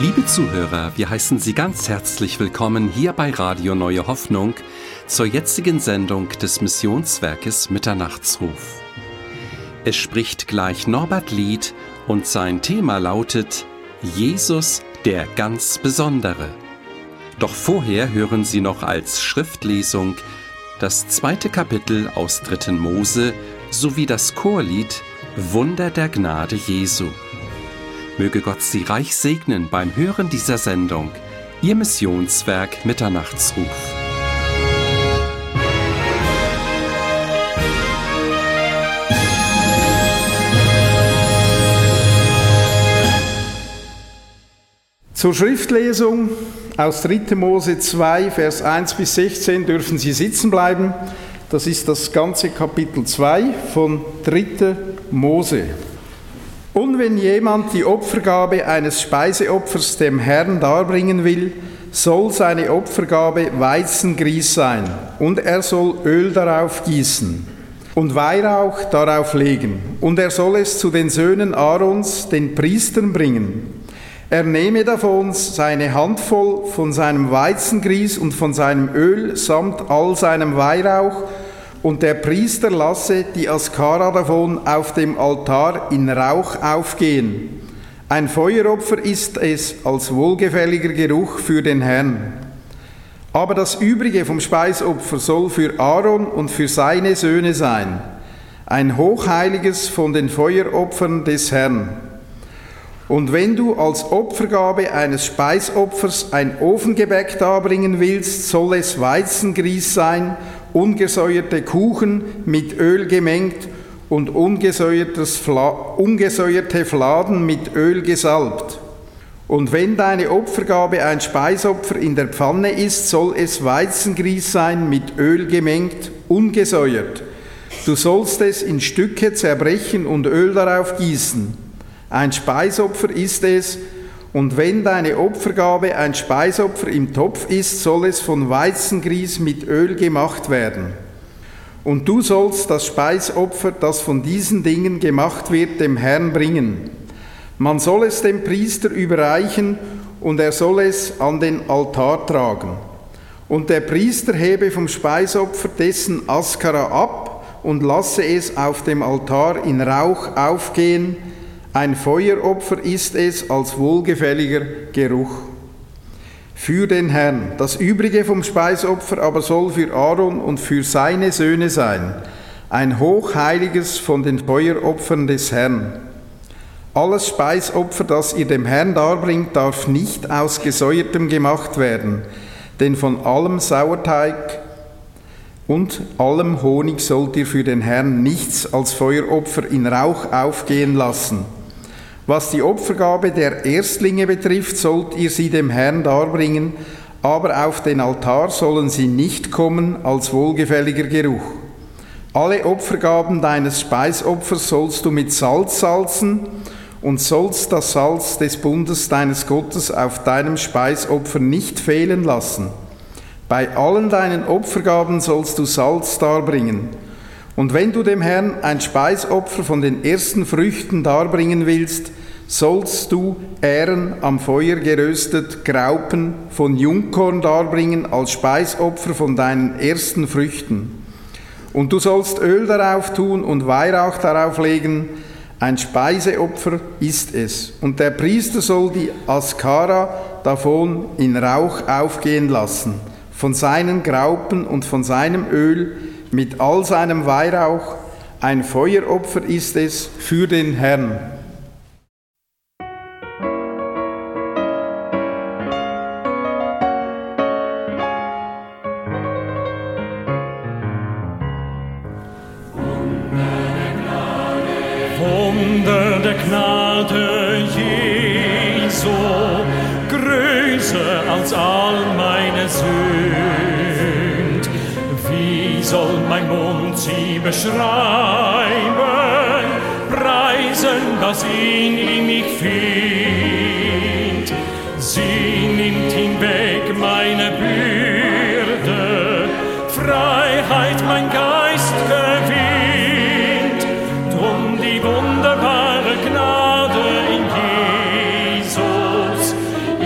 Liebe Zuhörer, wir heißen Sie ganz herzlich willkommen hier bei Radio Neue Hoffnung zur jetzigen Sendung des Missionswerkes Mitternachtsruf. Es spricht gleich Norbert Lied und sein Thema lautet Jesus, der ganz Besondere. Doch vorher hören Sie noch als Schriftlesung das 2. Kapitel aus 3. Mose sowie das Chorlied Wunder der Gnade Jesu. Möge Gott Sie reich segnen beim Hören dieser Sendung. Ihr Missionswerk Mitternachtsruf. Zur Schriftlesung aus 3. Mose 2, Vers 1 bis 16 dürfen Sie sitzen bleiben. Das ist das ganze Kapitel 2 von 3. Mose. Und wenn jemand die Opfergabe eines Speiseopfers dem Herrn darbringen will, soll seine Opfergabe Weizengrieß sein, und er soll Öl darauf gießen und Weihrauch darauf legen, und er soll es zu den Söhnen Aarons, den Priestern, bringen. Er nehme davon seine Handvoll von seinem Weizengrieß und von seinem Öl samt all seinem Weihrauch, und der Priester lasse die Askara davon auf dem Altar in Rauch aufgehen. Ein Feueropfer ist es als wohlgefälliger Geruch für den Herrn. Aber das Übrige vom Speisopfer soll für Aaron und für seine Söhne sein, ein hochheiliges von den Feueropfern des Herrn. Und wenn du als Opfergabe eines Speisopfers ein Ofengebäck darbringen willst, soll es Weizengrieß sein, ungesäuerte Kuchen mit Öl gemengt und ungesäuerte Fladen mit Öl gesalbt. Und wenn deine Opfergabe ein Speisopfer in der Pfanne ist, soll es Weizengrieß sein, mit Öl gemengt, ungesäuert. Du sollst es in Stücke zerbrechen und Öl darauf gießen. Ein Speisopfer ist es, und wenn deine Opfergabe ein Speisopfer im Topf ist, soll es von Weizengrieß mit Öl gemacht werden. Und du sollst das Speisopfer, das von diesen Dingen gemacht wird, dem Herrn bringen. Man soll es dem Priester überreichen, und er soll es an den Altar tragen. Und der Priester hebe vom Speisopfer dessen Askara ab und lasse es auf dem Altar in Rauch aufgehen. Ein Feueropfer ist es als wohlgefälliger Geruch für den Herrn. Das Übrige vom Speisopfer aber soll für Aaron und für seine Söhne sein, ein hochheiliges von den Feueropfern des Herrn. Alles Speisopfer, das ihr dem Herrn darbringt, darf nicht aus Gesäuertem gemacht werden, denn von allem Sauerteig und allem Honig sollt ihr für den Herrn nichts als Feueropfer in Rauch aufgehen lassen. Was die Opfergabe der Erstlinge betrifft, sollt ihr sie dem Herrn darbringen, aber auf den Altar sollen sie nicht kommen als wohlgefälliger Geruch. Alle Opfergaben deines Speisopfers sollst du mit Salz salzen und sollst das Salz des Bundes deines Gottes auf deinem Speisopfer nicht fehlen lassen. Bei allen deinen Opfergaben sollst du Salz darbringen. Und wenn du dem Herrn ein Speisopfer von den ersten Früchten darbringen willst, sollst du Ähren am Feuer geröstet Graupen von Jungkorn darbringen als Speisopfer von deinen ersten Früchten. Und du sollst Öl darauf tun und Weihrauch darauf legen, ein Speiseopfer ist es. Und der Priester soll die Askara davon in Rauch aufgehen lassen, von seinen Graupen und von seinem Öl, mit all seinem Weihrauch, ein Feueropfer ist es für den Herrn. Wunder der Gnade Jesu, größer als all meine Sünd. Wie soll mein Mund sie beschreiben, preisen, dass ihn in mich findet? Sie nimmt hinweg meine Bürde, Freiheit mein Geist gewinnt. Drum die wunderbare Gnade in Jesus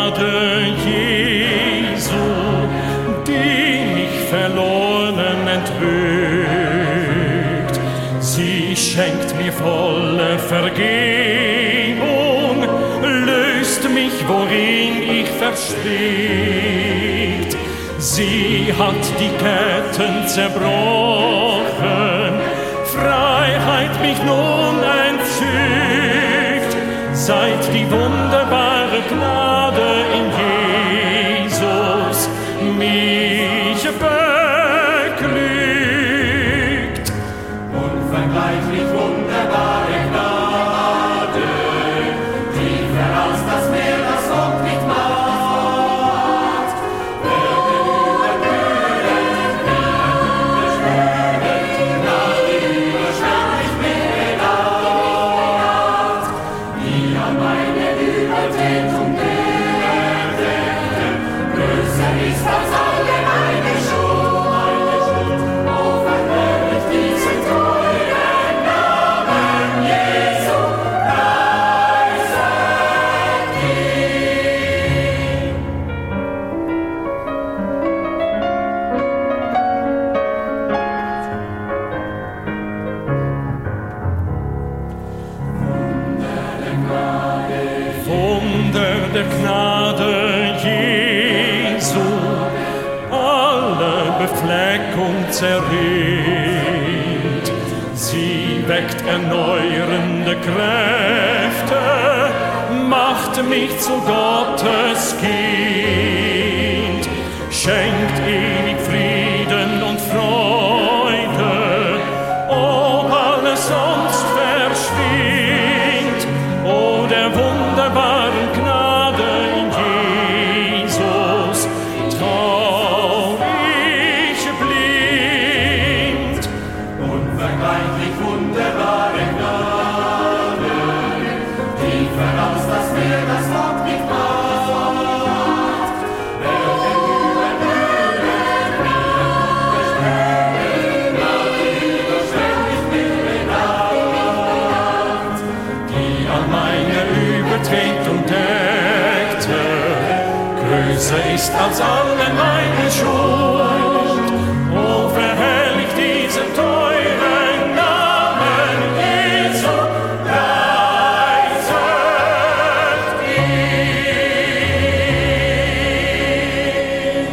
Gnade Jesu, die mich verloren entrückt. Sie schenkt mir volle Vergebung, löst mich, worin ich verstrickt. Sie hat die Ketten zerbrochen, Freiheit mich nun entzückt. Seit die wunderbare Gnade in Jesus mich beglückt. Unvergleichlich wunderbare Gnade, tiefer als das Meer, das Gott nicht macht. Werden überbrüdet, überschwemmt, nach dem überschwänglich Mitleid, die an meine Übertretung gedenken, größer ist als alle meine Schuld. Oh, verherrlicht diesen teuren Namen Jesu, preiset ihn. Wunder der Gnade Jesu, alle Befleckung zerrinnt. Sie weckt erneuernde Kräfte, macht mich zu Gottes Kind, schenkt ewig Frieden und Freude, ob alles sonst verschwindt. O der wunderbaren Gnade in Jesus, trau ich blind. Unvergleichlich wunderbare Gnade, tiefer als das Meer, das Gott nicht macht. Welche überbrüdet, überschwemmt, nach dem überschwänglich Mitleid, Die an meine Übertretung deckte, größer ist als alle meine Schuld. O verherrlicht diesen teuren Namen Jesu, preiset ihn.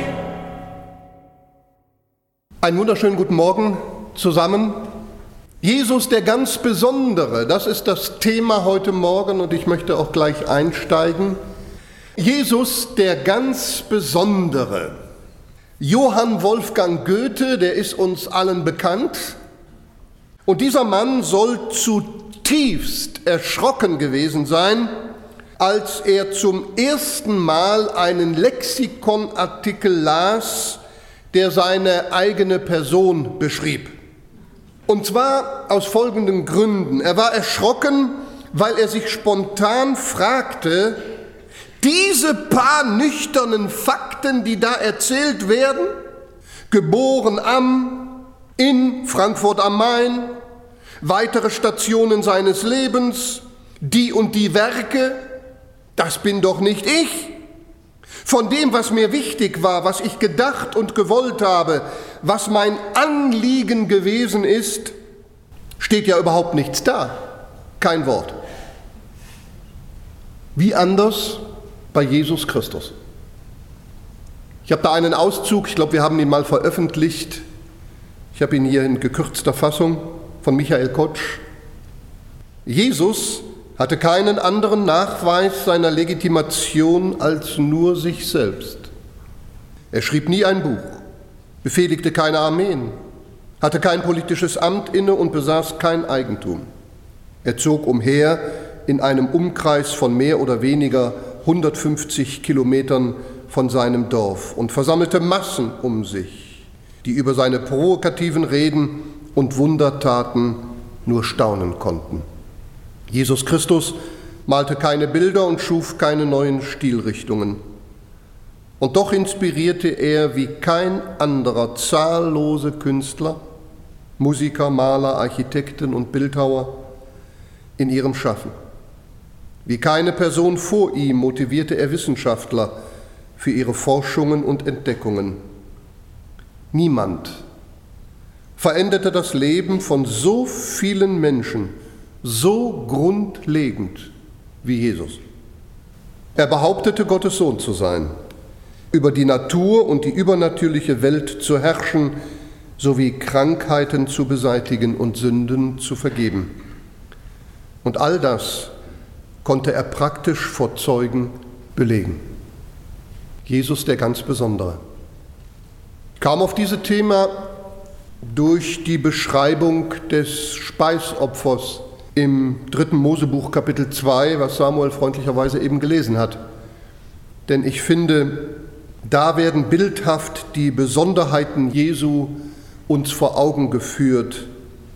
Einen wunderschönen guten Morgen zusammen. Jesus der ganz Besondere, das ist das Thema heute Morgen und ich möchte auch gleich einsteigen. Jesus der ganz Besondere. Johann Wolfgang Goethe, der ist uns allen bekannt. Und dieser Mann soll zutiefst erschrocken gewesen sein, als er zum ersten Mal einen Lexikonartikel las, der seine eigene Person beschrieb. Und zwar aus folgenden Gründen. Er war erschrocken, weil er sich spontan fragte, diese paar nüchternen Fakten, die da erzählt werden, geboren in Frankfurt am Main, weitere Stationen seines Lebens, die und die Werke, das bin doch nicht ich. Von dem, was mir wichtig war, was ich gedacht und gewollt habe, was mein Anliegen gewesen ist, steht ja überhaupt nichts da. Kein Wort. Wie anders bei Jesus Christus. Ich habe da einen Auszug, ich glaube, wir haben ihn mal veröffentlicht. Ich habe ihn hier in gekürzter Fassung von Michael Kotsch. Jesus hatte keinen anderen Nachweis seiner Legitimation als nur sich selbst. Er schrieb nie ein Buch, befehligte keine Armeen, hatte kein politisches Amt inne und besaß kein Eigentum. Er zog umher in einem Umkreis von mehr oder weniger 150 Kilometern von seinem Dorf und versammelte Massen um sich, die über seine provokativen Reden und Wundertaten nur staunen konnten. Jesus Christus malte keine Bilder und schuf keine neuen Stilrichtungen. Und doch inspirierte er wie kein anderer zahllose Künstler, Musiker, Maler, Architekten und Bildhauer in ihrem Schaffen. Wie keine Person vor ihm motivierte er Wissenschaftler für ihre Forschungen und Entdeckungen. Niemand veränderte das Leben von so vielen Menschen so grundlegend wie Jesus. Er behauptete, Gottes Sohn zu sein, über die Natur und die übernatürliche Welt zu herrschen, sowie Krankheiten zu beseitigen und Sünden zu vergeben. Und all das konnte er praktisch vor Zeugen belegen. Jesus der ganz Besondere. Ich kam auf dieses Thema durch die Beschreibung des Speisopfers im 3. Mosebuch Kapitel 2, was Samuel freundlicherweise eben gelesen hat. Denn ich finde, da werden bildhaft die Besonderheiten Jesu uns vor Augen geführt,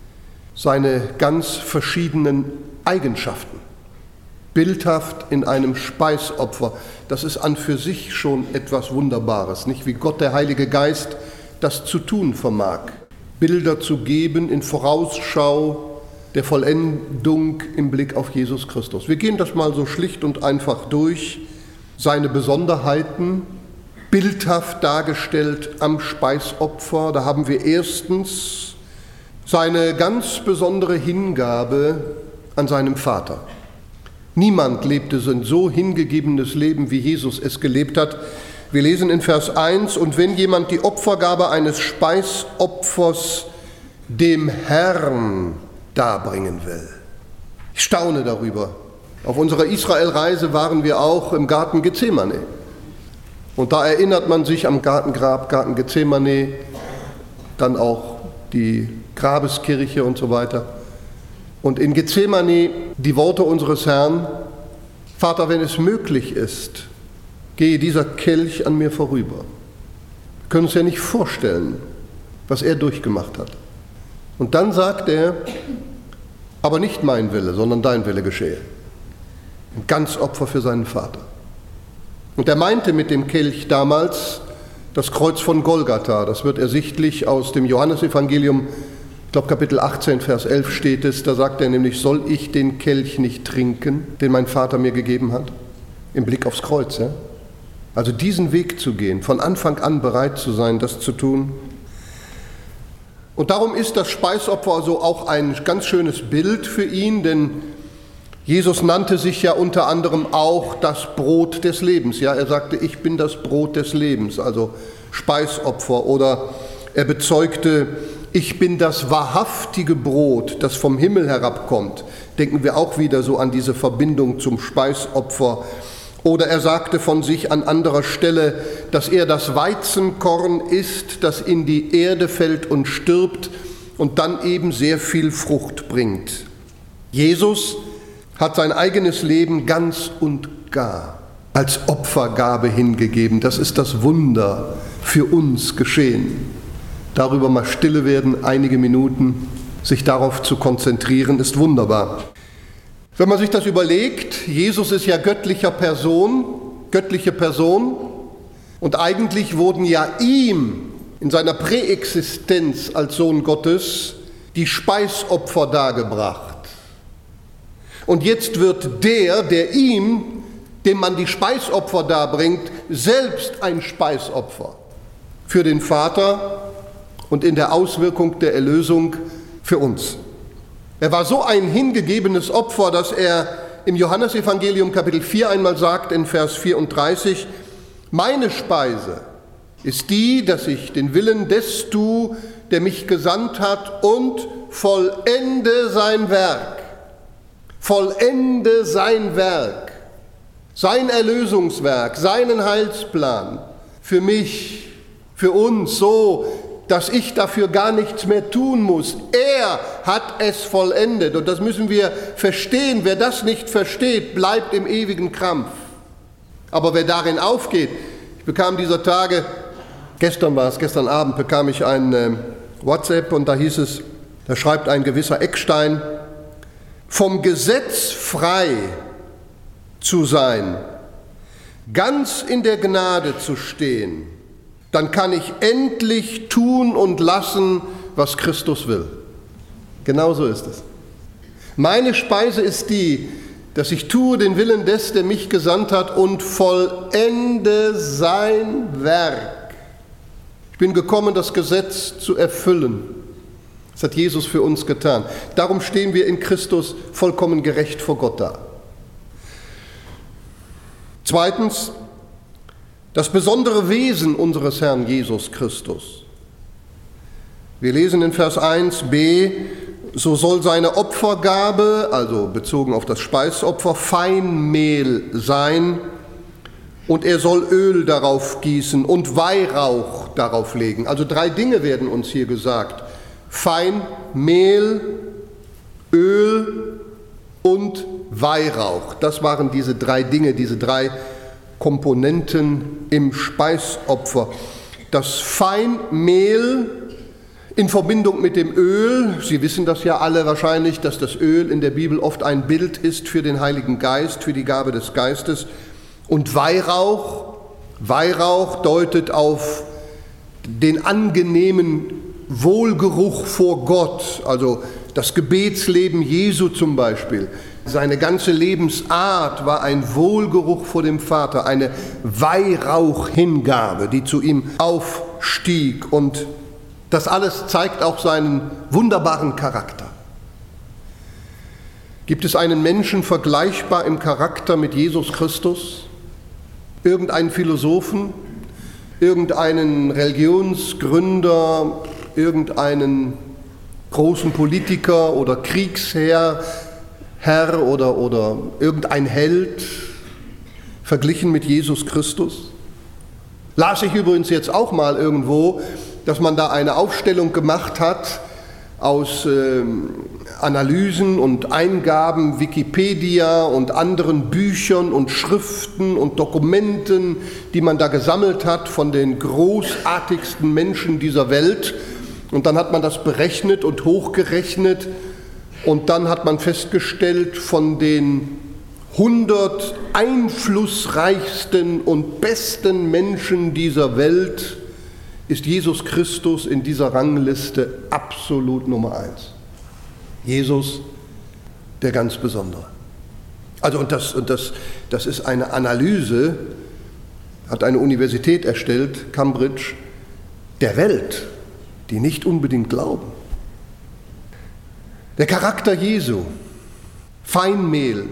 seine ganz verschiedenen Eigenschaften. Bildhaft in einem Speisopfer, das ist an für sich schon etwas Wunderbares, nicht wie Gott, der Heilige Geist, das zu tun vermag. Bilder zu geben in Vorausschau der Vollendung im Blick auf Jesus Christus. Wir gehen das mal so schlicht und einfach durch, seine Besonderheiten, bildhaft dargestellt am Speisopfer. Da haben wir erstens seine ganz besondere Hingabe an seinem Vater. Niemand lebte ein so hingegebenes Leben, wie Jesus es gelebt hat. Wir lesen in Vers 1, und wenn jemand die Opfergabe eines Speisopfers dem Herrn darbringen will. Ich staune darüber. Auf unserer Israelreise waren wir auch im Garten Gethsemane. Und da erinnert man sich am Garten Gethsemane, dann auch die Grabeskirche und so weiter. Und in Gethsemane die Worte unseres Herrn: Vater, wenn es möglich ist, gehe dieser Kelch an mir vorüber. Wir können uns ja nicht vorstellen, was er durchgemacht hat. Und dann sagt er: aber nicht mein Wille, sondern dein Wille geschehe. Ein Ganzopfer für seinen Vater. Und er meinte mit dem Kelch damals das Kreuz von Golgatha. Das wird ersichtlich aus dem Johannesevangelium, ich glaube Kapitel 18, Vers 11 steht es. Da sagt er nämlich: soll ich den Kelch nicht trinken, den mein Vater mir gegeben hat? Im Blick aufs Kreuz. Ja? Also diesen Weg zu gehen, von Anfang an bereit zu sein, das zu tun. Und darum ist das Speisopfer also auch ein ganz schönes Bild für ihn, denn Jesus nannte sich ja unter anderem auch das Brot des Lebens. Ja, er sagte: ich bin das Brot des Lebens, also Speisopfer. Oder er bezeugte: ich bin das wahrhaftige Brot, das vom Himmel herabkommt. Denken wir auch wieder so an diese Verbindung zum Speisopfer. Oder er sagte von sich an anderer Stelle, dass er das Weizenkorn ist, das in die Erde fällt und stirbt und dann eben sehr viel Frucht bringt. Jesus hat sein eigenes Leben ganz und gar als Opfergabe hingegeben. Das ist das Wunder für uns geschehen. Darüber mal stille werden, einige Minuten, sich darauf zu konzentrieren, ist wunderbar. Wenn man sich das überlegt, Jesus ist ja göttliche Person, und eigentlich wurden ja ihm in seiner Präexistenz als Sohn Gottes die Speisopfer dargebracht. Und jetzt wird der ihm, dem man die Speisopfer darbringt, selbst ein Speisopfer für den Vater und in der Auswirkung der Erlösung für uns. Er war so ein hingegebenes Opfer, dass er im Johannesevangelium Kapitel 4 einmal sagt in Vers 34, meine Speise ist die, dass ich den Willen des tue, der mich gesandt hat, und vollende sein Werk. Vollende sein Werk, sein Erlösungswerk, seinen Heilsplan für mich, für uns, so, dass ich dafür gar nichts mehr tun muss. Er hat es vollendet. Und das müssen wir verstehen. Wer das nicht versteht, bleibt im ewigen Krampf. Aber wer darin aufgeht, ich bekam dieser Tage, gestern Abend bekam ich ein WhatsApp und da hieß es, da schreibt ein gewisser Eckstein: vom Gesetz frei zu sein, ganz in der Gnade zu stehen, dann kann ich endlich tun und lassen, was Christus will. Genau so ist es. Meine Speise ist die, dass ich tue den Willen des, der mich gesandt hat und vollende sein Werk. Ich bin gekommen, das Gesetz zu erfüllen. Das hat Jesus für uns getan. Darum stehen wir in Christus vollkommen gerecht vor Gott da. Zweitens, das besondere Wesen unseres Herrn Jesus Christus. Wir lesen in Vers 1b, so soll seine Opfergabe, also bezogen auf das Speisopfer, Feinmehl sein und er soll Öl darauf gießen und Weihrauch darauf legen. Also 3 Dinge werden uns hier gesagt. Feinmehl, Öl und Weihrauch. Das waren diese 3 Dinge, diese 3 Komponenten im Speisopfer. Das Feinmehl in Verbindung mit dem Öl, Sie wissen das ja alle wahrscheinlich, dass das Öl in der Bibel oft ein Bild ist für den Heiligen Geist, für die Gabe des Geistes. Und Weihrauch deutet auf den angenehmen Wohlgeruch vor Gott, also das Gebetsleben Jesu zum Beispiel. Seine ganze Lebensart war ein Wohlgeruch vor dem Vater, eine Weihrauchhingabe, die zu ihm aufstieg. Und das alles zeigt auch seinen wunderbaren Charakter. Gibt es einen Menschen vergleichbar im Charakter mit Jesus Christus? Irgendeinen Philosophen? Irgendeinen Religionsgründer? Irgendeinen großen Politiker oder Kriegsherr oder irgendein Held verglichen mit Jesus Christus? Las ich übrigens jetzt auch mal irgendwo, dass man da eine Aufstellung gemacht hat aus Analysen und Eingaben, Wikipedia und anderen Büchern und Schriften und Dokumenten, die man da gesammelt hat von den großartigsten Menschen dieser Welt. Und dann hat man das berechnet und hochgerechnet und dann hat man festgestellt, von den 100 einflussreichsten und besten Menschen dieser Welt ist Jesus Christus in dieser Rangliste absolut Nummer 1. Jesus, der ganz Besondere. Also und das ist eine Analyse, hat eine Universität erstellt, Cambridge, der Welt, die nicht unbedingt glauben. Der Charakter Jesu, Feinmehl,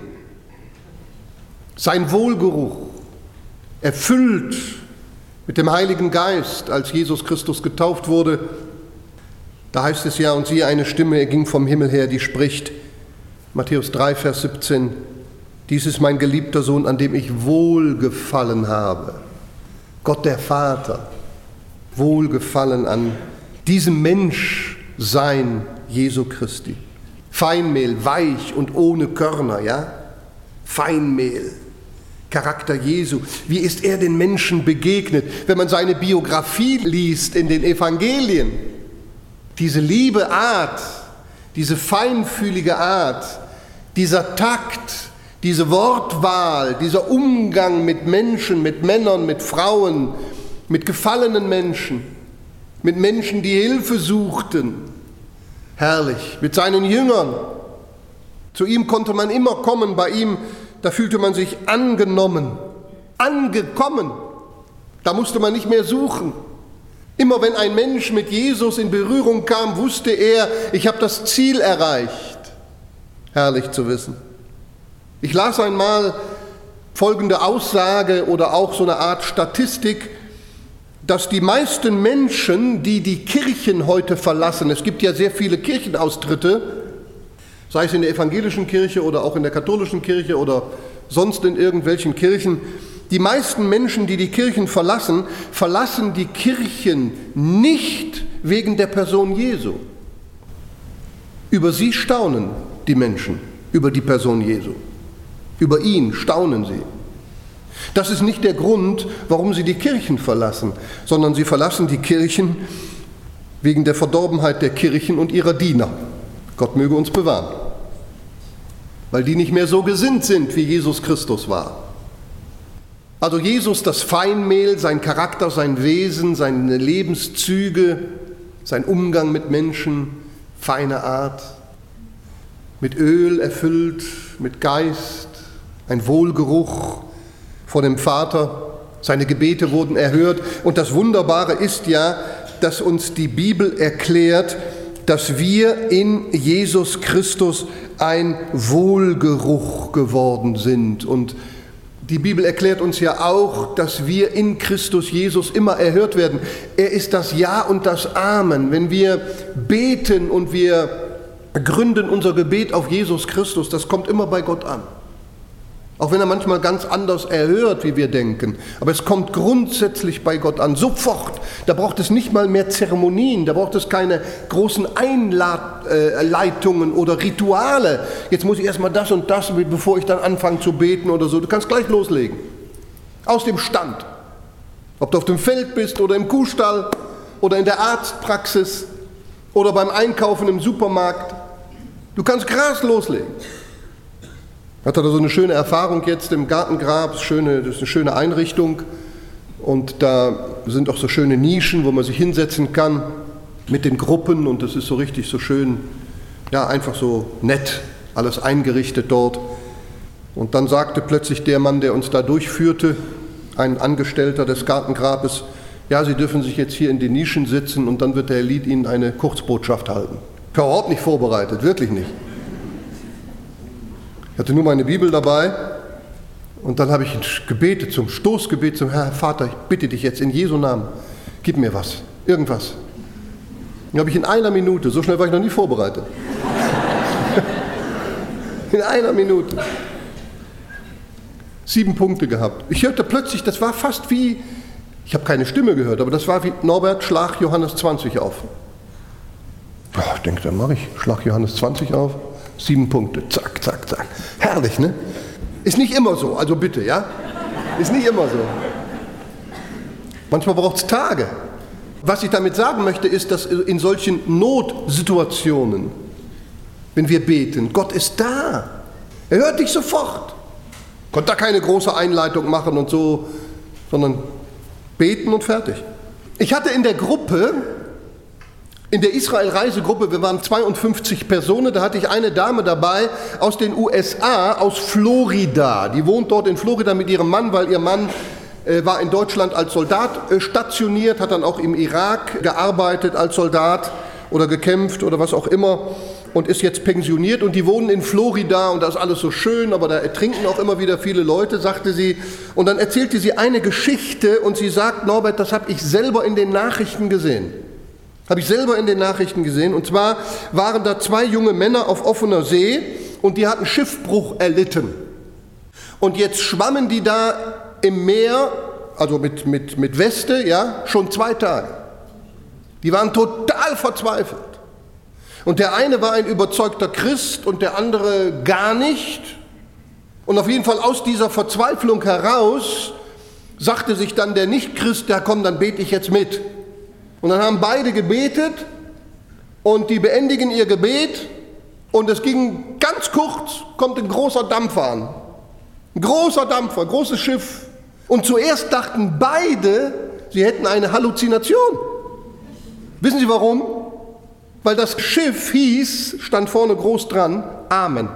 sein Wohlgeruch, erfüllt mit dem Heiligen Geist, als Jesus Christus getauft wurde, da heißt es ja, und siehe eine Stimme, er ging vom Himmel her, die spricht, Matthäus 3, Vers 17, dies ist mein geliebter Sohn, an dem ich Wohlgefallen habe. Gott der Vater, Wohlgefallen an diesem Menschsein Jesu Christi. Feinmehl, weich und ohne Körner, ja? Feinmehl. Charakter Jesu. Wie ist er den Menschen begegnet? Wenn man seine Biografie liest in den Evangelien, diese liebe Art, diese feinfühlige Art, dieser Takt, diese Wortwahl, dieser Umgang mit Menschen, mit Männern, mit Frauen, mit gefallenen Menschen, mit Menschen, die Hilfe suchten. Herrlich, mit seinen Jüngern. Zu ihm konnte man immer kommen, bei ihm da fühlte man sich angenommen, angekommen. Da musste man nicht mehr suchen. Immer wenn ein Mensch mit Jesus in Berührung kam, wusste er, ich habe das Ziel erreicht. Herrlich zu wissen. Ich las einmal folgende Aussage oder auch so eine Art Statistik, dass die meisten Menschen, die die Kirchen heute verlassen, es gibt ja sehr viele Kirchenaustritte, sei es in der evangelischen Kirche oder auch in der katholischen Kirche oder sonst in irgendwelchen Kirchen. Die meisten Menschen, die die Kirchen verlassen, verlassen die Kirchen nicht wegen der Person Jesu. Über sie staunen die Menschen, über die Person Jesu. Über ihn staunen sie. Das ist nicht der Grund, warum sie die Kirchen verlassen, sondern sie verlassen die Kirchen wegen der Verdorbenheit der Kirchen und ihrer Diener. Gott möge uns bewahren, weil die nicht mehr so gesinnt sind, wie Jesus Christus war. Also Jesus, das Feinmehl, sein Charakter, sein Wesen, seine Lebenszüge, sein Umgang mit Menschen, feine Art, mit Öl erfüllt, mit Geist, ein Wohlgeruch vor dem Vater. Seine Gebete wurden erhört. Und das Wunderbare ist ja, dass uns die Bibel erklärt, dass wir in Jesus Christus ein Wohlgeruch geworden sind. Und die Bibel erklärt uns ja auch, dass wir in Christus Jesus immer erhört werden. Er ist das Ja und das Amen. Wenn wir beten und wir gründen unser Gebet auf Jesus Christus, das kommt immer bei Gott an. Auch wenn er manchmal ganz anders erhört, wie wir denken. Aber es kommt grundsätzlich bei Gott an, sofort. Da braucht es nicht mal mehr Zeremonien, da braucht es keine großen Einleitungen oder Rituale. Jetzt muss ich erstmal das und das, bevor ich dann anfange zu beten oder so. Du kannst gleich loslegen. Aus dem Stand. Ob du auf dem Feld bist oder im Kuhstall oder in der Arztpraxis oder beim Einkaufen im Supermarkt. Du kannst krass loslegen. Ich hatte da so eine schöne Erfahrung jetzt im Gartengrab, das ist eine schöne Einrichtung und da sind auch so schöne Nischen, wo man sich hinsetzen kann mit den Gruppen und das ist so richtig so schön, ja einfach so nett, alles eingerichtet dort. Und dann sagte plötzlich der Mann, der uns da durchführte, ein Angestellter des Gartengrabes, ja, Sie dürfen sich jetzt hier in die Nischen sitzen und dann wird der Herr Lied Ihnen eine Kurzbotschaft halten. Ich war überhaupt nicht vorbereitet, wirklich nicht. Ich hatte nur meine Bibel dabei und dann habe ich gebetet, zum Stoßgebet zum Herr Vater, ich bitte dich jetzt in Jesu Namen, gib mir was, irgendwas. Dann habe ich in einer Minute, so schnell war ich noch nie vorbereitet, in einer Minute 7 Punkte gehabt. Ich hörte plötzlich, das war fast wie, ich habe keine Stimme gehört, aber das war wie Norbert, schlag Johannes 20 auf. Ja, ich denke, dann mache ich, schlag Johannes 20 auf. 7 Punkte, zack, zack, zack. Herrlich, ne? Ist nicht immer so, also bitte, ja? Ist nicht immer so. Manchmal braucht es Tage. Was ich damit sagen möchte, ist, dass in solchen Notsituationen, wenn wir beten, Gott ist da. Er hört dich sofort. Konnte da keine große Einleitung machen und so, sondern beten und fertig. Ich hatte in der Gruppe, in der Israel-Reisegruppe, wir waren 52 Personen, da hatte ich eine Dame dabei aus den USA, aus Florida. Die wohnt dort in Florida mit ihrem Mann, weil ihr Mann war in Deutschland als Soldat stationiert, hat dann auch im Irak gearbeitet als Soldat oder gekämpft oder was auch immer und ist jetzt pensioniert und die wohnen in Florida und da ist alles so schön, aber da ertrinken auch immer wieder viele Leute, sagte sie. Und dann erzählte sie eine Geschichte und sie sagt, Norbert, das habe ich selber in den Nachrichten gesehen. Habe ich selber in den Nachrichten gesehen. Und zwar waren da 2 junge Männer auf offener See und die hatten Schiffbruch erlitten. Und jetzt schwammen die da im Meer, also mit Weste, ja, schon 2 Tage. Die waren total verzweifelt. Und der eine war ein überzeugter Christ und der andere gar nicht. Und auf jeden Fall aus dieser Verzweiflung heraus sagte sich dann der Nicht-Christ, ja komm, dann bete ich jetzt mit. Und dann haben beide gebetet und die beendigen ihr Gebet und es ging ganz kurz, kommt ein großer Dampfer an. Ein großer Dampfer, großes Schiff. Und zuerst dachten beide, sie hätten eine Halluzination. Wissen Sie warum? Weil das Schiff hieß, stand vorne groß dran, Amen.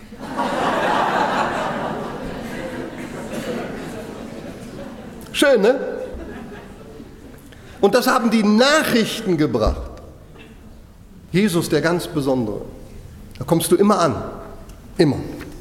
Schön, ne? Und das haben die Nachrichten gebracht. Jesus, der ganz Besondere. Da kommst du immer an. Immer.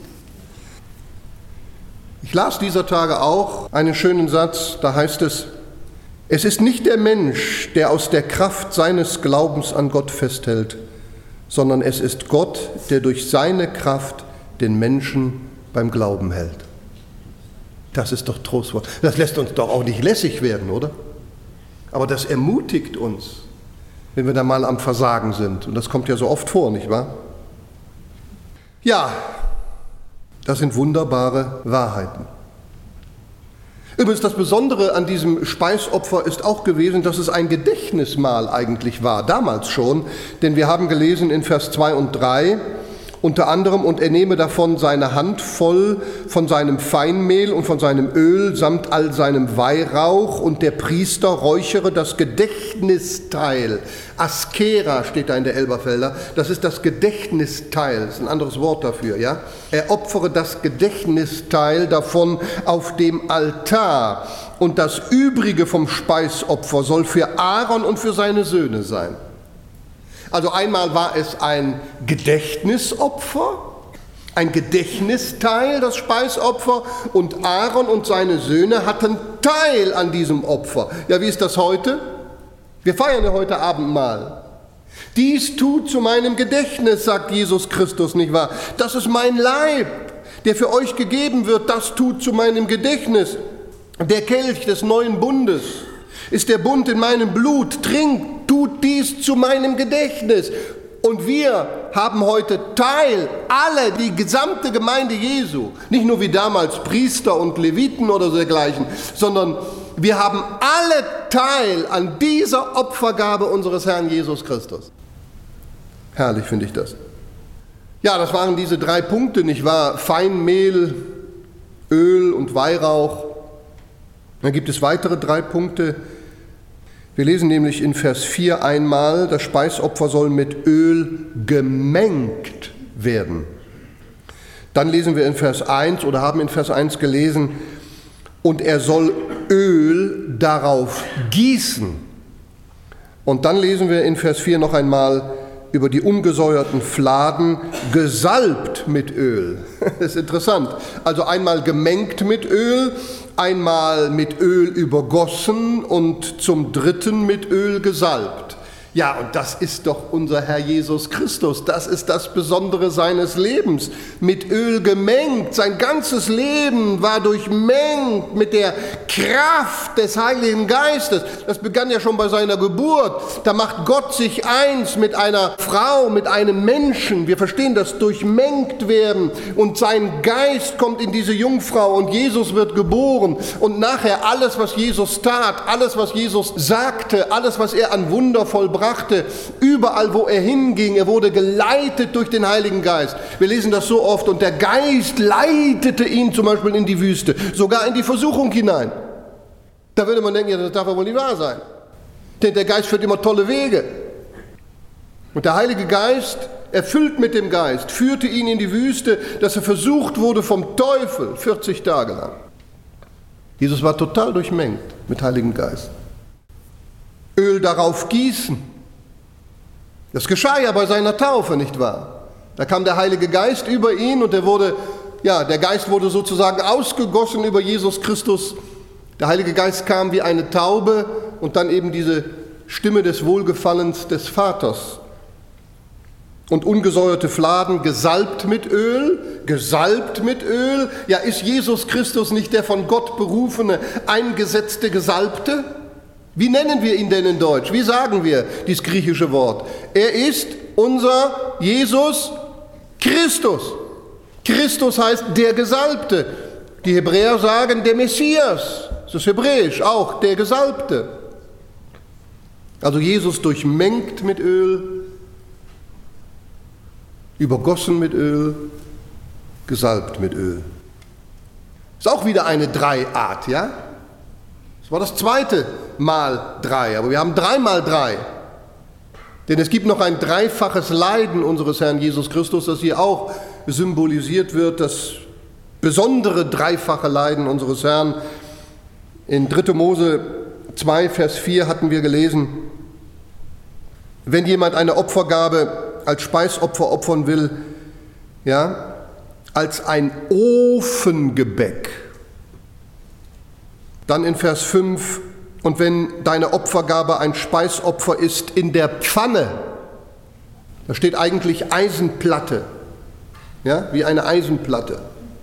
Ich las dieser Tage auch einen schönen Satz, da heißt es, es ist nicht der Mensch, der aus der Kraft seines Glaubens an Gott festhält, sondern es ist Gott, der durch seine Kraft den Menschen beim Glauben hält. Das ist doch Trostwort. Das lässt uns doch auch nicht lässig werden, oder? Aber das ermutigt uns, wenn wir da mal am Versagen sind. Und das kommt ja so oft vor, nicht wahr? Ja, das sind wunderbare Wahrheiten. Übrigens, das Besondere an diesem Speisopfer ist auch gewesen, dass es ein Gedächtnismahl eigentlich war, damals schon. Denn wir haben gelesen in Vers 2 und 3, unter anderem, und er nehme davon seine Hand voll von seinem Feinmehl und von seinem Öl samt all seinem Weihrauch, und der Priester räuchere das Gedächtnisteil. Askera steht da in der Elberfelder, das ist das Gedächtnisteil, das ist ein anderes Wort dafür, ja. Er opfere das Gedächtnisteil davon auf dem Altar, und das Übrige vom Speisopfer soll für Aaron und für seine Söhne sein. Also einmal war es ein Gedächtnisopfer, ein Gedächtnisteil, das Speisopfer, und Aaron und seine Söhne hatten Teil an diesem Opfer. Ja, wie ist das heute? Wir feiern ja heute Abendmahl. Dies tut zu meinem Gedächtnis, sagt Jesus Christus, nicht wahr? Das ist mein Leib, der für euch gegeben wird, das tut zu meinem Gedächtnis. Der Kelch des neuen Bundes ist der Bund in meinem Blut, trinkt, tut dies zu meinem Gedächtnis. Und wir haben heute Teil, alle, die gesamte Gemeinde Jesu, nicht nur wie damals Priester und Leviten oder dergleichen, sondern wir haben alle Teil an dieser Opfergabe unseres Herrn Jesus Christus. Herrlich finde ich das. Ja, das waren diese 3 Punkte, nicht wahr? Feinmehl, Öl und Weihrauch. Dann gibt es weitere 3 Punkte. Wir lesen nämlich in Vers 4 einmal, das Speisopfer soll mit Öl gemengt werden. Dann lesen wir in Vers 1 oder haben in Vers 1 gelesen, und er soll Öl darauf gießen. Und dann lesen wir in Vers 4 noch einmal über die ungesäuerten Fladen, gesalbt mit Öl. Das ist interessant. Also einmal gemengt mit Öl, einmal mit Öl übergossen und zum dritten mit Öl gesalbt. Ja, und das ist doch unser Herr Jesus Christus. Das ist das Besondere seines Lebens. Mit Öl gemengt. Sein ganzes Leben war durchmengt mit der Kraft des Heiligen Geistes. Das begann ja schon bei seiner Geburt. Da macht Gott sich eins mit einer Frau, mit einem Menschen. Wir verstehen das, durchmengt werden. Und sein Geist kommt in diese Jungfrau und Jesus wird geboren. Und nachher alles, was Jesus tat, alles, was Jesus sagte, alles, was er an Wunder vollbrachte, überall, wo er hinging, er wurde geleitet durch den Heiligen Geist. Wir lesen das so oft, und der Geist leitete ihn zum Beispiel in die Wüste, sogar in die Versuchung hinein. Da würde man denken, ja, das darf ja wohl nicht wahr sein. Denn der Geist führt immer tolle Wege. Und der Heilige Geist, erfüllt mit dem Geist, führte ihn in die Wüste, dass er versucht wurde vom Teufel 40 Tage lang. Jesus war total durchmengt mit Heiligem Geist. Öl darauf gießen. Das geschah ja bei seiner Taufe, nicht wahr? Da kam der Heilige Geist über ihn und der Geist wurde sozusagen ausgegossen über Jesus Christus. Der Heilige Geist kam wie eine Taube und dann eben diese Stimme des Wohlgefallens des Vaters. Und ungesäuerte Fladen gesalbt mit Öl. Ja, ist Jesus Christus nicht der von Gott berufene, eingesetzte Gesalbte? Wie nennen wir ihn denn in Deutsch? Wie sagen wir dieses griechische Wort? Er ist unser Jesus Christus. Christus heißt der Gesalbte. Die Hebräer sagen der Messias. Das ist hebräisch, auch der Gesalbte. Also Jesus durchmengt mit Öl, übergossen mit Öl, gesalbt mit Öl. Ist auch wieder eine Dreiart, ja? Das war das zweite Mal 3, aber wir haben 3 mal 3. Denn es gibt noch ein dreifaches Leiden unseres Herrn Jesus Christus, das hier auch symbolisiert wird, das besondere dreifache Leiden unseres Herrn. In 3. Mose 2, Vers 4 hatten wir gelesen, wenn jemand eine Opfergabe als Speisopfer opfern will, ja, als ein Ofengebäck. Dann in Vers 5, und wenn deine Opfergabe ein Speisopfer ist in der Pfanne, da steht eigentlich Eisenplatte, ja, wie eine Eisenplatte.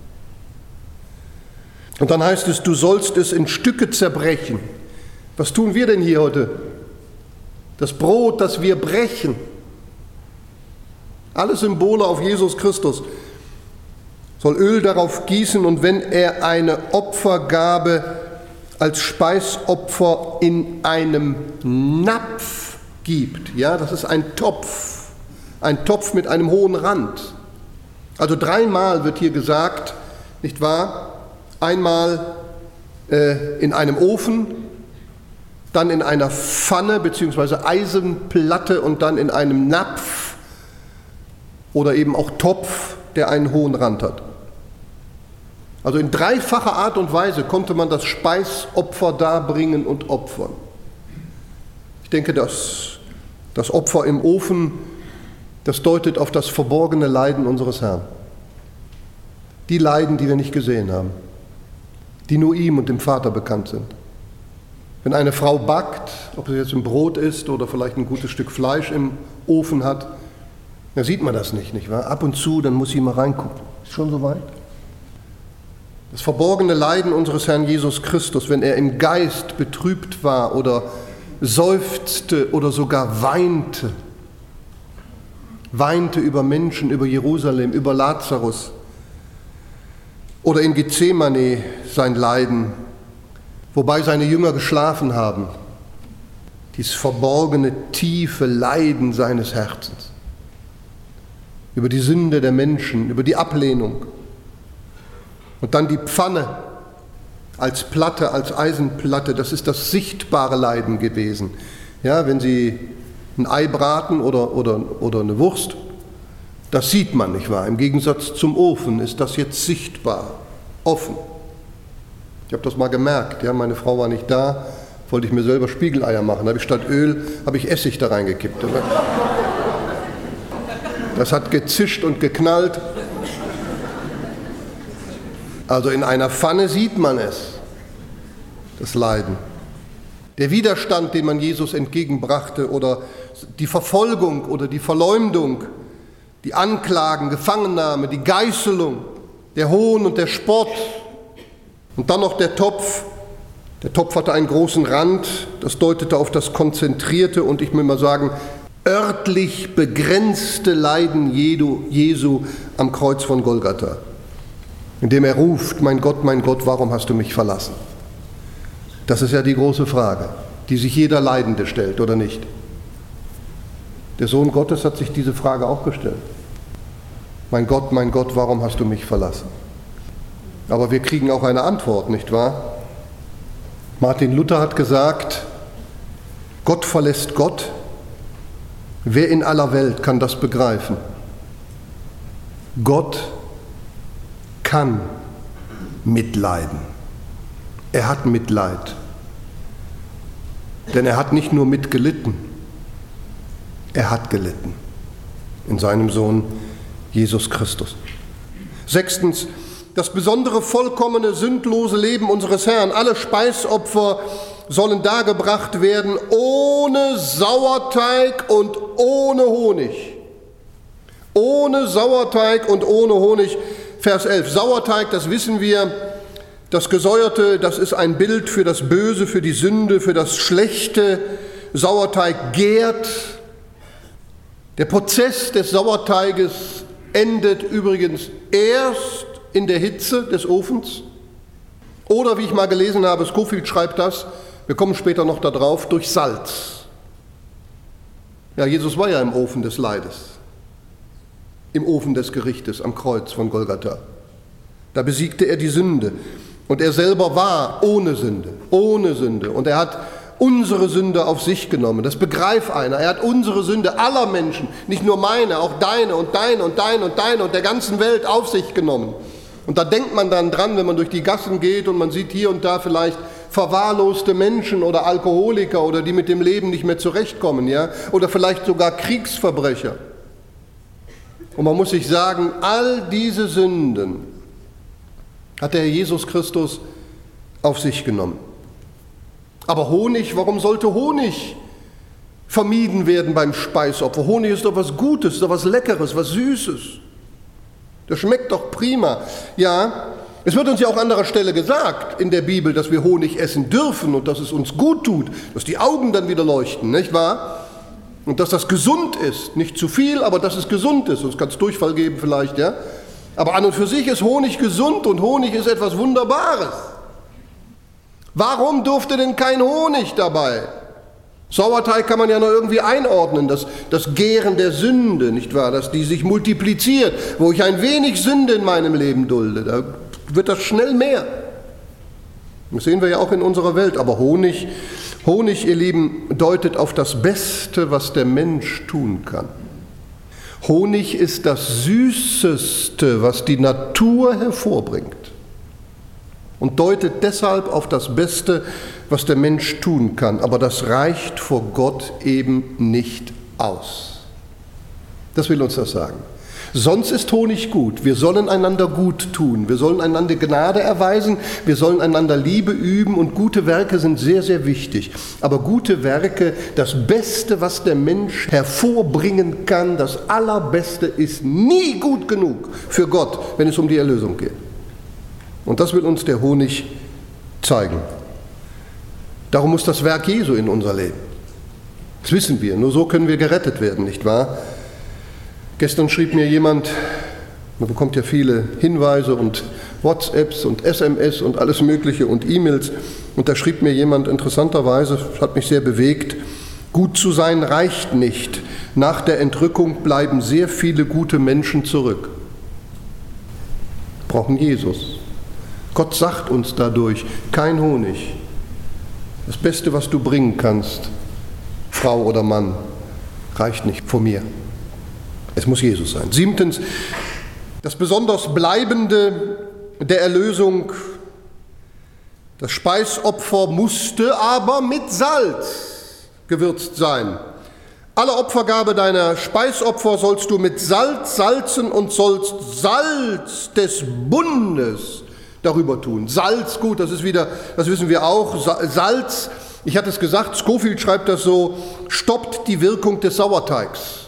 Und dann heißt es, du sollst es in Stücke zerbrechen. Was tun wir denn hier heute? Das Brot, das wir brechen. Alle Symbole auf Jesus Christus. Soll Öl darauf gießen, und wenn er eine Opfergabe als Speisopfer in einem Napf gibt, ja, das ist ein Topf mit einem hohen Rand, Also 3-mal wird hier gesagt, nicht wahr? Einmal in einem Ofen, dann in einer Pfanne bzw. Eisenplatte und dann in einem Napf oder eben auch Topf, der einen hohen Rand hat. Also in 3-facher Art und Weise konnte man das Speisopfer darbringen und opfern. Ich denke, das Opfer im Ofen, das deutet auf das verborgene Leiden unseres Herrn. Die Leiden, die wir nicht gesehen haben, die nur ihm und dem Vater bekannt sind. Wenn eine Frau backt, ob sie jetzt ein Brot isst oder vielleicht ein gutes Stück Fleisch im Ofen hat, da sieht man das nicht wahr? Ab und zu, dann muss sie mal reingucken. Ist schon soweit? Das verborgene Leiden unseres Herrn Jesus Christus, wenn er im Geist betrübt war oder seufzte oder sogar weinte über Menschen, über Jerusalem, über Lazarus oder in Gethsemane sein Leiden, wobei seine Jünger geschlafen haben. Dieses verborgene, tiefe Leiden seines Herzens über die Sünde der Menschen, über die Ablehnung. Und dann die Pfanne als Platte, als Eisenplatte, das ist das sichtbare Leiden gewesen. Ja, wenn Sie ein Ei braten oder eine Wurst, das sieht man, nicht wahr? Im Gegensatz zum Ofen ist das jetzt sichtbar, offen. Ich habe das mal gemerkt, ja, meine Frau war nicht da, wollte ich mir selber Spiegeleier machen, da habe ich statt Öl, Essig da reingekippt. Das hat gezischt und geknallt. Also in einer Pfanne sieht man es, das Leiden. Der Widerstand, den man Jesus entgegenbrachte oder die Verfolgung oder die Verleumdung, die Anklagen, Gefangennahme, die Geißelung, der Hohn und der Spott und dann noch der Topf. Der Topf hatte einen großen Rand, das deutete auf das konzentrierte und ich will mal sagen, örtlich begrenzte Leiden Jesu am Kreuz von Golgatha, indem er ruft, mein Gott, warum hast du mich verlassen? Das ist ja die große Frage, die sich jeder Leidende stellt, oder nicht? Der Sohn Gottes hat sich diese Frage auch gestellt. Mein Gott, warum hast du mich verlassen? Aber wir kriegen auch eine Antwort, nicht wahr? Martin Luther hat gesagt, Gott verlässt Gott. Wer in aller Welt kann das begreifen? Gott kann mitleiden. Er hat Mitleid. Denn er hat nicht nur mitgelitten, er hat gelitten in seinem Sohn Jesus Christus. 6. Das besondere, vollkommene, sündlose Leben unseres Herrn. Alle Speisopfer sollen dargebracht werden ohne Sauerteig und ohne Honig. Ohne Sauerteig und ohne Honig. Vers 11. Sauerteig, das wissen wir, das Gesäuerte, das ist ein Bild für das Böse, für die Sünde, für das Schlechte. Sauerteig gärt. Der Prozess des Sauerteiges endet übrigens erst in der Hitze des Ofens. Oder, wie ich mal gelesen habe, Scofield schreibt das, wir kommen später noch darauf, durch Salz. Ja, Jesus war ja im Ofen des Leides, im Ofen des Gerichtes am Kreuz von Golgatha. Da besiegte er die Sünde und er selber war ohne Sünde. Und er hat unsere Sünde auf sich genommen. Das begreift einer. Er hat unsere Sünde aller Menschen, nicht nur meine, auch deine und deine und deine und deine und der ganzen Welt auf sich genommen. Und da denkt man dann dran, wenn man durch die Gassen geht und man sieht hier und da vielleicht verwahrloste Menschen oder Alkoholiker oder die mit dem Leben nicht mehr zurechtkommen, ja, oder vielleicht sogar Kriegsverbrecher. Und man muss sich sagen, all diese Sünden hat der Herr Jesus Christus auf sich genommen. Aber Honig, warum sollte Honig vermieden werden beim Speisopfer? Honig ist doch was Gutes, ist doch was Leckeres, was Süßes. Das schmeckt doch prima. Ja, es wird uns ja auch an anderer Stelle gesagt in der Bibel, dass wir Honig essen dürfen und dass es uns gut tut, dass die Augen dann wieder leuchten, nicht wahr? Und dass das gesund ist. Nicht zu viel, aber dass es gesund ist. Sonst kann es Durchfall geben vielleicht, ja. Aber an und für sich ist Honig gesund und Honig ist etwas Wunderbares. Warum durfte denn kein Honig dabei? Sauerteig kann man ja noch irgendwie einordnen, das Gären der Sünde, nicht wahr? Dass die sich multipliziert, wo ich ein wenig Sünde in meinem Leben dulde, da wird das schnell mehr. Das sehen wir ja auch in unserer Welt, aber Honig, ihr Lieben, deutet auf das Beste, was der Mensch tun kann. Honig ist das Süßeste, was die Natur hervorbringt und deutet deshalb auf das Beste, was der Mensch tun kann. Aber das reicht vor Gott eben nicht aus. Das will uns das sagen. Sonst ist Honig gut. Wir sollen einander gut tun. Wir sollen einander Gnade erweisen. Wir sollen einander Liebe üben. Und gute Werke sind sehr, sehr wichtig. Aber gute Werke, das Beste, was der Mensch hervorbringen kann, das Allerbeste, ist nie gut genug für Gott, wenn es um die Erlösung geht. Und das will uns der Honig zeigen. Darum muss das Werk Jesu in unser Leben. Das wissen wir. Nur so können wir gerettet werden, nicht wahr? Gestern schrieb mir jemand, man bekommt ja viele Hinweise und WhatsApps und SMS und alles Mögliche und E-Mails, und da schrieb mir jemand interessanterweise, hat mich sehr bewegt, gut zu sein reicht nicht. Nach der Entrückung bleiben sehr viele gute Menschen zurück. Wir brauchen Jesus. Gott sagt uns dadurch, kein Honig. Das Beste, was du bringen kannst, Frau oder Mann, reicht nicht vor mir. Es muss Jesus sein. 7. Das besonders Bleibende der Erlösung. Das Speisopfer musste aber mit Salz gewürzt sein. Alle Opfergabe deiner Speisopfer sollst du mit Salz salzen und sollst Salz des Bundes darüber tun. Salz, gut, das ist wieder, das wissen wir auch, Salz, ich hatte es gesagt, Scofield schreibt das so, stoppt die Wirkung des Sauerteigs.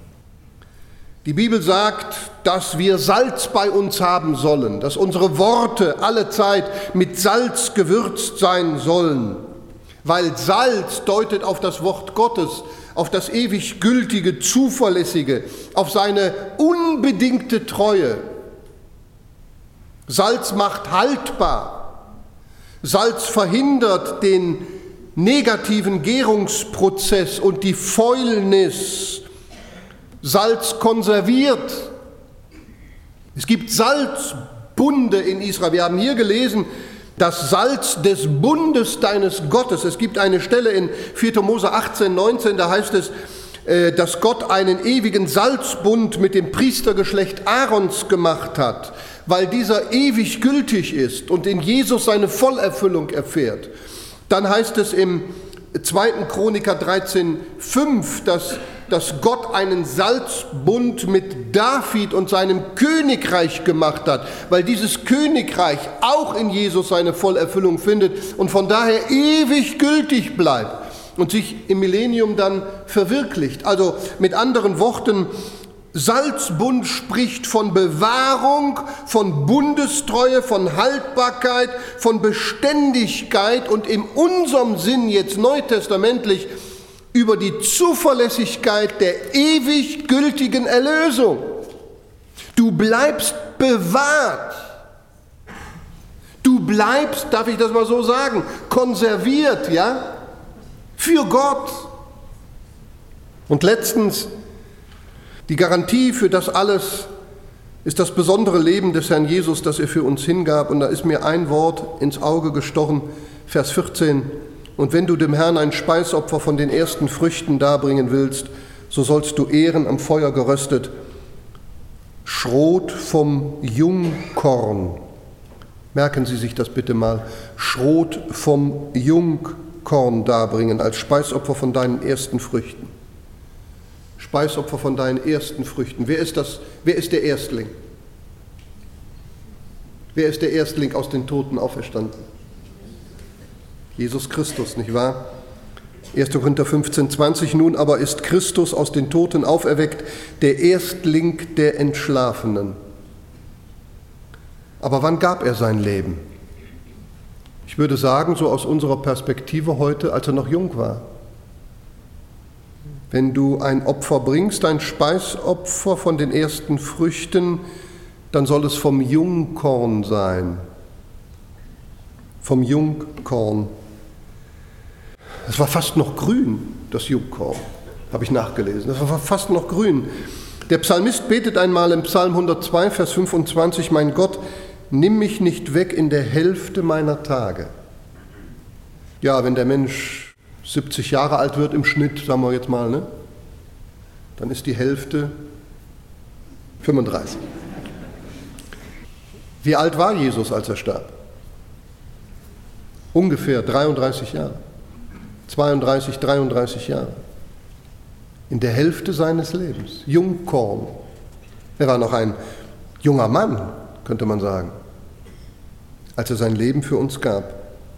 Die Bibel sagt, dass wir Salz bei uns haben sollen, dass unsere Worte allezeit mit Salz gewürzt sein sollen, weil Salz deutet auf das Wort Gottes, auf das ewig gültige, zuverlässige, auf seine unbedingte Treue. Salz macht haltbar. Salz verhindert den negativen Gärungsprozess und die Fäulnis. Salz konserviert. Es gibt Salzbunde in Israel. Wir haben hier gelesen, das Salz des Bundes deines Gottes. Es gibt eine Stelle in 4. Mose 18, 19, da heißt es, dass Gott einen ewigen Salzbund mit dem Priestergeschlecht Aarons gemacht hat, weil dieser ewig gültig ist und in Jesus seine Vollerfüllung erfährt. Dann heißt es im 2. Chroniker 13, 5, dass Gott einen Salzbund mit David und seinem Königreich gemacht hat, weil dieses Königreich auch in Jesus seine Vollerfüllung findet und von daher ewig gültig bleibt und sich im Millennium dann verwirklicht. Also mit anderen Worten, Salzbund spricht von Bewahrung, von Bundestreue, von Haltbarkeit, von Beständigkeit und in unserem Sinn jetzt neutestamentlich über die Zuverlässigkeit der ewig gültigen Erlösung. Du bleibst bewahrt. Du bleibst, darf ich das mal so sagen, konserviert, ja, für Gott. Und letztens, die Garantie für das alles ist das besondere Leben des Herrn Jesus, das er für uns hingab. Und da ist mir ein Wort ins Auge gestochen, Vers 14. Und wenn du dem Herrn ein Speisopfer von den ersten Früchten darbringen willst, so sollst du ehren am Feuer geröstet, Schrot vom Jungkorn. Merken Sie sich das bitte mal. Schrot vom Jungkorn darbringen als Speisopfer von deinen ersten Früchten. Speisopfer von deinen ersten Früchten. Wer ist das? Wer ist der Erstling? Wer ist der Erstling aus den Toten auferstanden? Jesus Christus, nicht wahr? 1. Korinther 15, 20. Nun aber ist Christus aus den Toten auferweckt, der Erstling der Entschlafenen. Aber wann gab er sein Leben? Ich würde sagen, so aus unserer Perspektive heute, als er noch jung war. Wenn du ein Opfer bringst, ein Speisopfer von den ersten Früchten, dann soll es vom Jungkorn sein. Vom Jungkorn. Es war fast noch grün, das Jungkorn, habe ich nachgelesen. Es war fast noch grün. Der Psalmist betet einmal im Psalm 102, Vers 25, mein Gott, nimm mich nicht weg in der Hälfte meiner Tage. Ja, wenn der Mensch 70 Jahre alt wird im Schnitt, sagen wir jetzt mal, ne? Dann ist die Hälfte 35. Wie alt war Jesus, als er starb? Ungefähr 33 Jahre. 32, 33 Jahre. In der Hälfte seines Lebens. Jungkorn. Er war noch ein junger Mann, könnte man sagen, als er sein Leben für uns gab.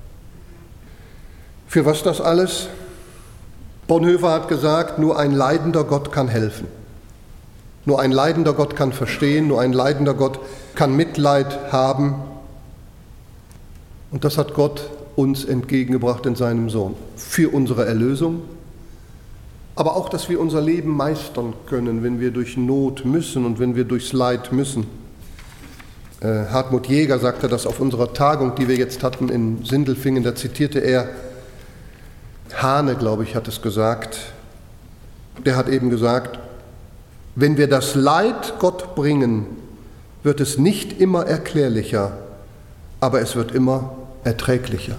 Für was das alles? Bonhoeffer hat gesagt, nur ein leidender Gott kann helfen. Nur ein leidender Gott kann verstehen, nur ein leidender Gott kann Mitleid haben. Und das hat Gott uns entgegengebracht in seinem Sohn. Für unsere Erlösung, aber auch, dass wir unser Leben meistern können, wenn wir durch Not müssen und wenn wir durchs Leid müssen. Hartmut Jäger sagte das auf unserer Tagung, die wir jetzt hatten in Sindelfingen, da zitierte er Hahne, glaube ich, hat es gesagt. Der hat eben gesagt, wenn wir das Leid Gott bringen, wird es nicht immer erklärlicher, aber es wird immer erträglicher.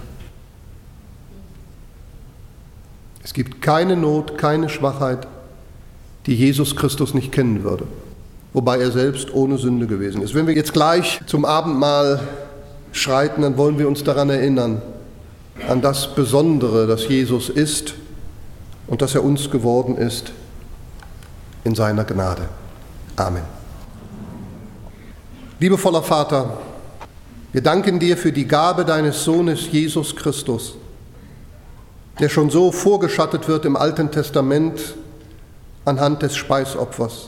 Es gibt keine Not, keine Schwachheit, die Jesus Christus nicht kennen würde, wobei er selbst ohne Sünde gewesen ist. Wenn wir jetzt gleich zum Abendmahl schreiten, dann wollen wir uns daran erinnern, an das Besondere, das Jesus ist und dass er uns geworden ist in seiner Gnade. Amen. Liebevoller Vater, wir danken dir für die Gabe deines Sohnes Jesus Christus, der schon so vorgeschattet wird im Alten Testament anhand des Speisopfers.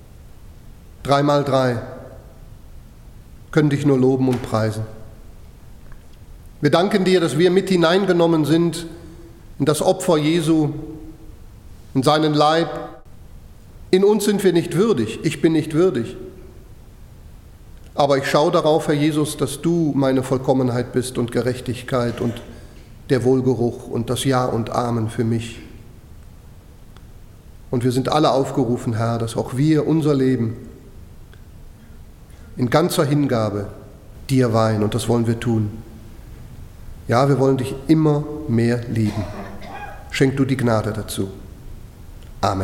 3x3 können dich nur loben und preisen. Wir danken dir, dass wir mit hineingenommen sind in das Opfer Jesu, in seinen Leib. In uns sind wir nicht würdig, ich bin nicht würdig. Aber ich schaue darauf, Herr Jesus, dass du meine Vollkommenheit bist und Gerechtigkeit und der Wohlgeruch und das Ja und Amen für mich. Und wir sind alle aufgerufen, Herr, dass auch wir unser Leben in ganzer Hingabe dir weihen, und das wollen wir tun. Ja, wir wollen dich immer mehr lieben. Schenk du die Gnade dazu. Amen.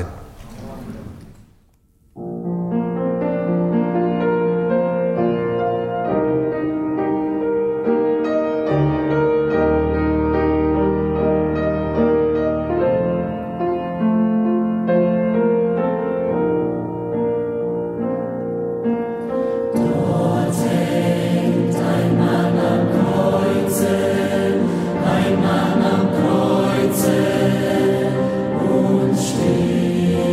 Und steh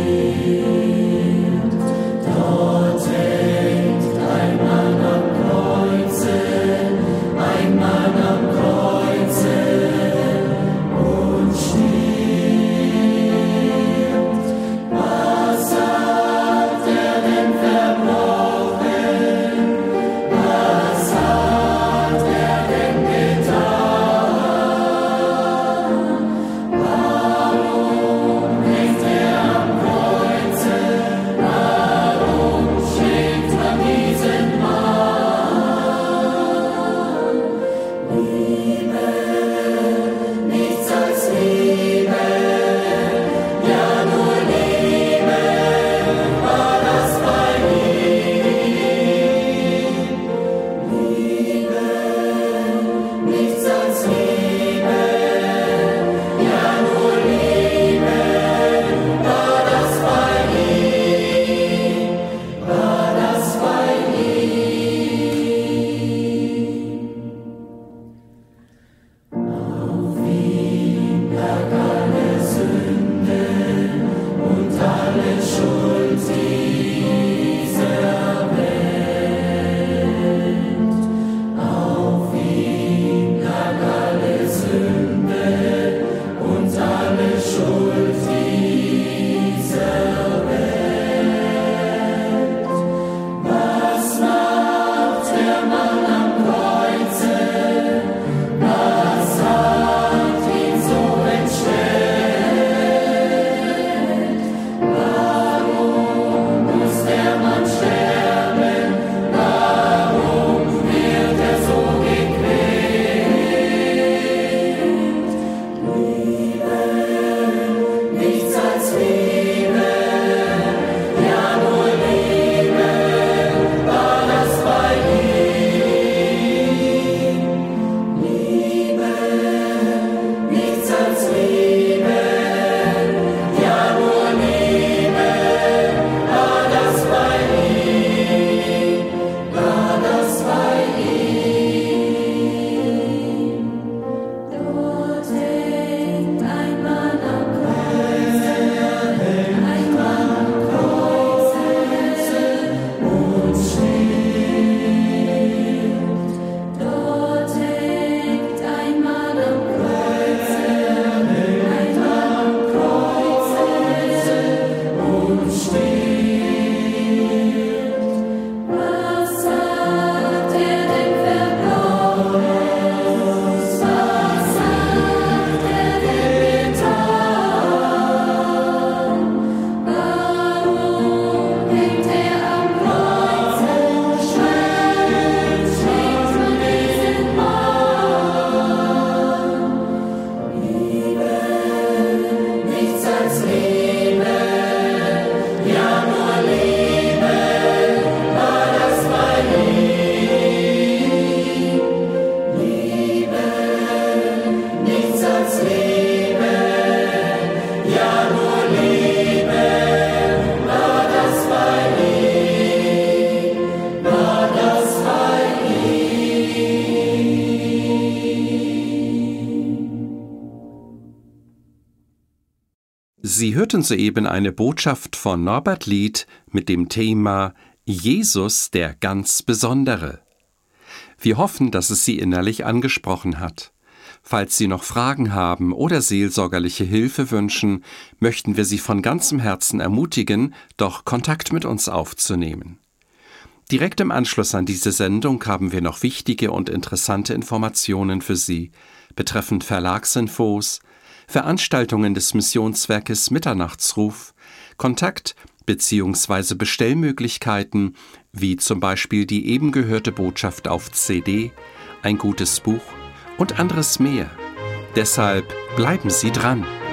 Sie hörten soeben eine Botschaft von Norbert Lied mit dem Thema Jesus der ganz Besondere. Wir hoffen, dass es Sie innerlich angesprochen hat. Falls Sie noch Fragen haben oder seelsorgerliche Hilfe wünschen, möchten wir Sie von ganzem Herzen ermutigen, doch Kontakt mit uns aufzunehmen. Direkt im Anschluss an diese Sendung haben wir noch wichtige und interessante Informationen für Sie betreffend Verlagsinfos, Veranstaltungen des Missionswerkes Mitternachtsruf, Kontakt bzw. Bestellmöglichkeiten, wie zum Beispiel die eben gehörte Botschaft auf CD, ein gutes Buch und anderes mehr. Deshalb bleiben Sie dran!